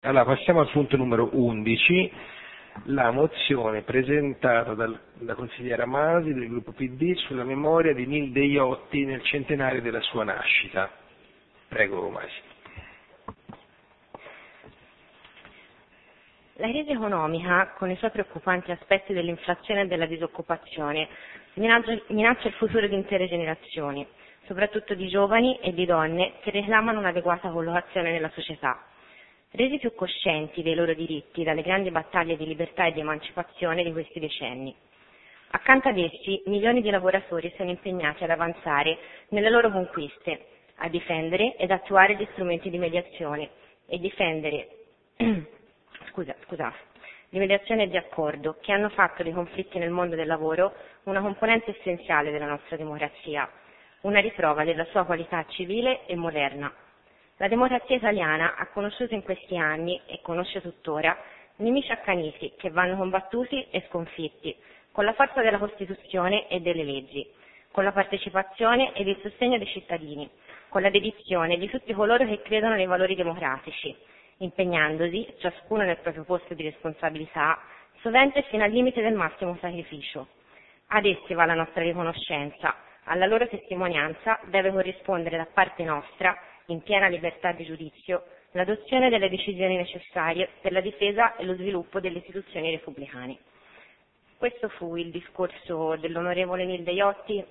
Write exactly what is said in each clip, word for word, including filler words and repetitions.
Allora, passiamo al punto numero undici, la mozione presentata dal, dalla consigliera Masi del gruppo P D sulla memoria di Nilde Iotti nel centenario della sua nascita. Prego, Masi. La crisi economica, con i suoi preoccupanti aspetti dell'inflazione e della disoccupazione, minaccia, minaccia il futuro di intere generazioni, soprattutto di giovani e di donne che reclamano un'adeguata collocazione nella società. Resi più coscienti dei loro diritti dalle grandi battaglie di libertà e di emancipazione di questi decenni. Accanto ad essi, milioni di lavoratori sono impegnati ad avanzare nelle loro conquiste, a difendere ed attuare gli strumenti di mediazione e difendere, scusa, scusa, di mediazione e di accordo che hanno fatto dei conflitti nel mondo del lavoro una componente essenziale della nostra democrazia, una riprova della sua qualità civile e moderna. La democrazia italiana ha conosciuto in questi anni, e conosce tuttora, nemici accaniti che vanno combattuti e sconfitti, con la forza della Costituzione e delle leggi, con la partecipazione ed il sostegno dei cittadini, con la dedizione di tutti coloro che credono nei valori democratici, impegnandosi, ciascuno nel proprio posto di responsabilità, sovente fino al limite del massimo sacrificio. Ad essi va la nostra riconoscenza, alla loro testimonianza deve corrispondere da parte nostra, in piena libertà di giudizio, l'adozione delle decisioni necessarie per la difesa e lo sviluppo delle istituzioni repubblicane. Questo fu il discorso dell'onorevole Nilde Iotti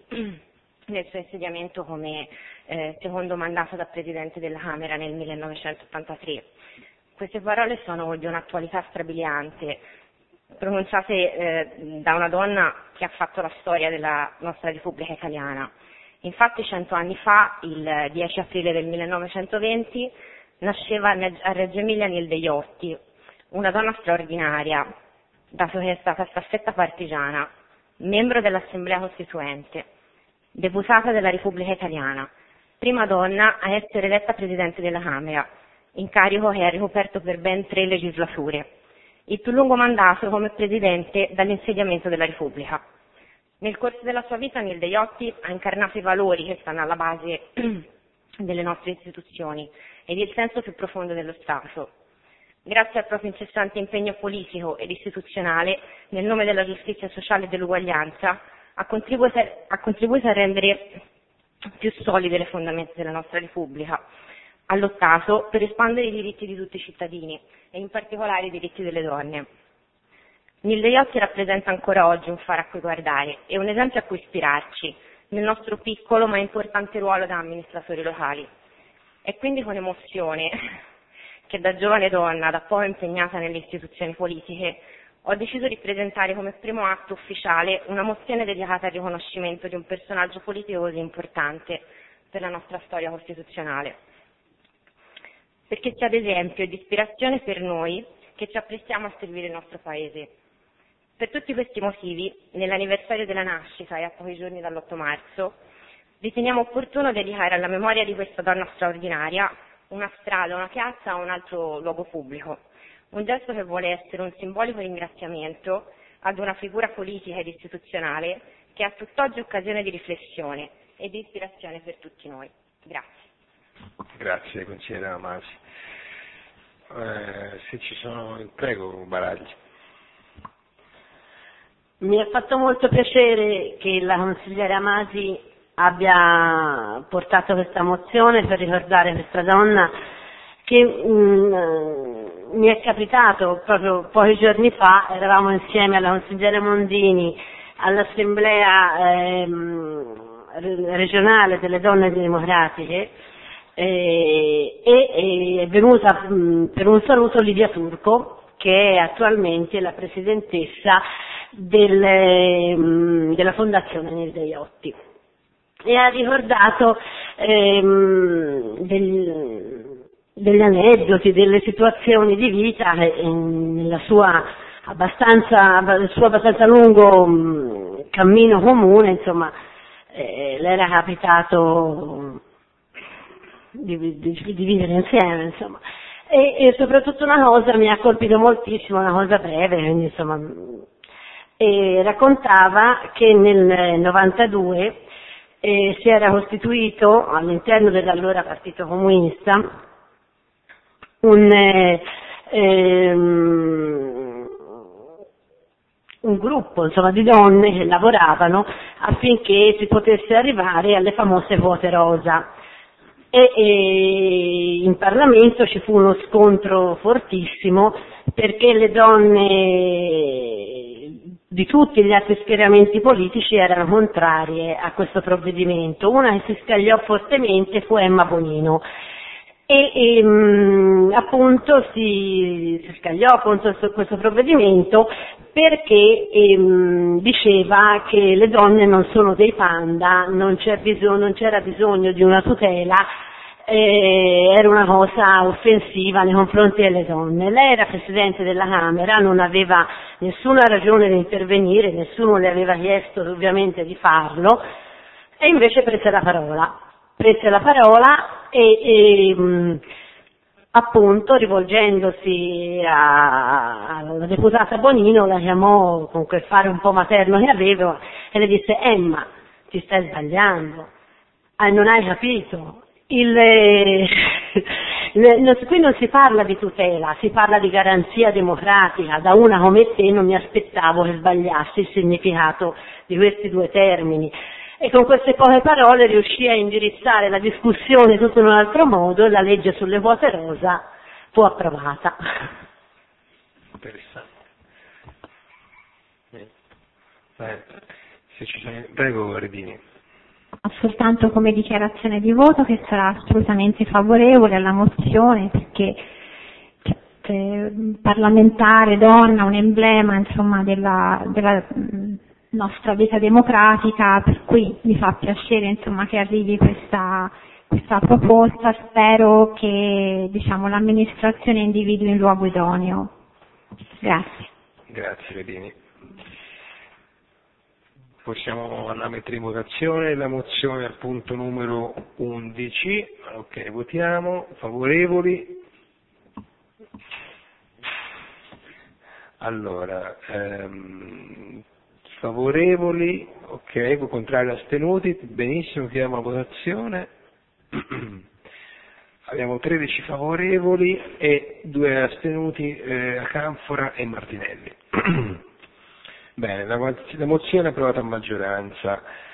nel suo insediamento come eh, secondo mandato da Presidente della Camera nel millenovecentottantatré. Queste parole sono di un'attualità strabiliante, pronunciate eh, da una donna che ha fatto la storia della nostra Repubblica Italiana. Infatti cento anni fa, il dieci aprile del millenovecentoventi, nasceva a Reggio Emilia Nilde Iotti, una donna straordinaria, dato che è stata staffetta partigiana, membro dell'Assemblea Costituente, deputata della Repubblica Italiana, prima donna a essere eletta Presidente della Camera, incarico che ha ricoperto per ben tre legislature, il più lungo mandato come Presidente dall'insediamento della Repubblica. Nel corso della sua vita Nilde Iotti ha incarnato i valori che stanno alla base delle nostre istituzioni ed il senso più profondo dello Stato. Grazie al proprio incessante impegno politico ed istituzionale, nel nome della giustizia sociale e dell'uguaglianza, ha contribuito, ha contribuito a rendere più solide le fondamenta della nostra Repubblica. Ha lottato per espandere i diritti di tutti i cittadini e in particolare i diritti delle donne. Nilde Iotti rappresenta ancora oggi un faro a cui guardare e un esempio a cui ispirarci nel nostro piccolo ma importante ruolo da amministratori locali. È quindi con emozione che da giovane donna, da poco impegnata nelle istituzioni politiche, ho deciso di presentare come primo atto ufficiale una mozione dedicata al riconoscimento di un personaggio politico così importante per la nostra storia costituzionale. Perché sia ad esempio e di ispirazione per noi che ci apprestiamo a servire il nostro Paese. Per tutti questi motivi, nell'anniversario della nascita e a pochi giorni dall'otto marzo, riteniamo opportuno dedicare alla memoria di questa donna straordinaria una strada, una piazza o un altro luogo pubblico. Un gesto che vuole essere un simbolico ringraziamento ad una figura politica ed istituzionale che è a tutt'oggi occasione di riflessione e di ispirazione per tutti noi. Grazie. Grazie, consigliera Masi. Eh, se ci sono, prego, Baragli. Mi ha fatto molto piacere che la consigliera Masi abbia portato questa mozione per ricordare questa donna che mh, mi è capitato proprio pochi giorni fa, eravamo insieme alla consigliera Mondini all'assemblea ehm, regionale delle donne democratiche eh, e, e è venuta mh, per un saluto Lidia Turco, che è attualmente la presidentessa Del, mh, della Fondazione Nilde Iotti, e ha ricordato ehm, del, degli aneddoti, delle situazioni di vita eh, nella sua abbastanza, nel suo abbastanza lungo mh, cammino comune, insomma, eh, le era capitato di, di, di vivere insieme, insomma. E, e soprattutto una cosa mi ha colpito moltissimo, una cosa breve, quindi insomma. E raccontava che nel novantadue eh, si era costituito all'interno dell'allora Partito Comunista un, eh, ehm, un gruppo insomma, di donne che lavoravano affinché si potesse arrivare alle famose quote rosa. E, e in Parlamento ci fu uno scontro fortissimo perché le donne di tutti gli altri schieramenti politici erano contrarie a questo provvedimento. Una che si scagliò fortemente fu Emma Bonino e, e mh, appunto si, si scagliò contro questo provvedimento perché ehm, diceva che le donne non sono dei panda, non, c'è bisogno, non c'era bisogno di una tutela, eh, era una cosa offensiva nei confronti delle donne. Lei era Presidente della Camera, non aveva nessuna ragione di intervenire, nessuno le aveva chiesto ovviamente di farlo, e invece prese la parola, prese la parola e... e mh, appunto rivolgendosi alla deputata Bonino la chiamò con quel fare un po' materno che avevo e le disse: Emma, ti stai sbagliando, ah, non hai capito, il, eh, qui non si parla di tutela, si parla di garanzia democratica. Da una come te non mi aspettavo che sbagliassi il significato di questi due termini. E con queste poche parole riuscì a indirizzare la discussione tutto in un altro modo e la legge sulle quote rosa fu approvata. Interessante. Eh, se ci sono... Prego, Redini. Soltanto come dichiarazione di voto che sarà assolutamente favorevole alla mozione, perché cioè, parlamentare, donna, un emblema insomma della... della nostra vita democratica, per cui mi fa piacere insomma che arrivi questa, questa proposta. Spero che diciamo, l'amministrazione individui il luogo idoneo. Grazie. Grazie Redini. Possiamo andare a mettere in votazione la mozione al punto numero undici. Ok, votiamo. Favorevoli? Allora, ehm, favorevoli, ok, contrari, astenuti, benissimo, chiediamo la votazione. Abbiamo tredici favorevoli e due astenuti, eh, Canfora e Martinelli. Bene, la, la mozione è approvata a maggioranza.